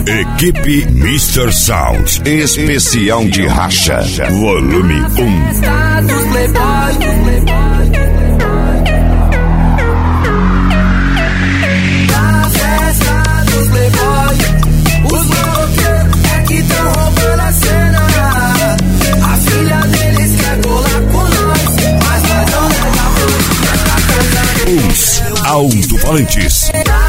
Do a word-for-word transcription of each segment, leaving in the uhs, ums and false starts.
Equipe mister Sound, especial de racha, volume um. Os alto-falantes.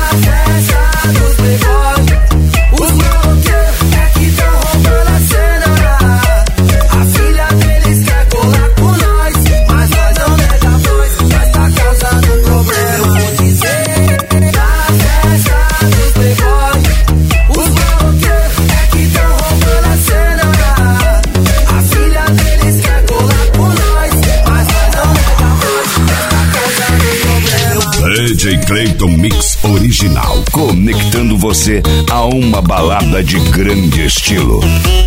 Os maloqueiros é que tão roubando a cena. A filha deles quer colar com nós, mas nós não nega a voz, nós tá causando problema. Eu vou dizer, na festa dos playboy, os maloqueiros é que tão roubando a cena. A filha deles quer colar com nós, mas nós não nega a voz, nós tá causando problema. D J Clayton Mix original, conectando você a uma balada de grande estilo.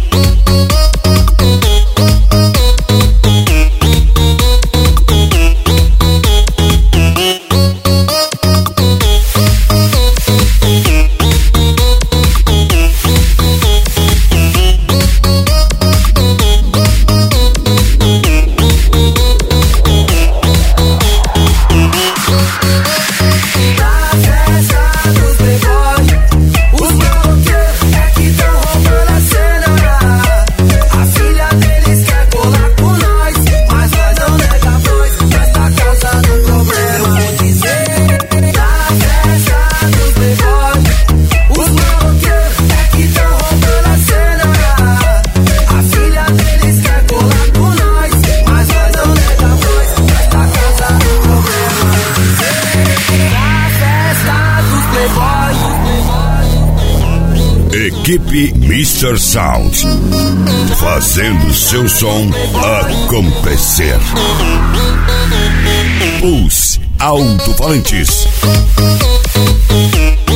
Equipe mister Sound, fazendo seu som acontecer. Os alto-falantes.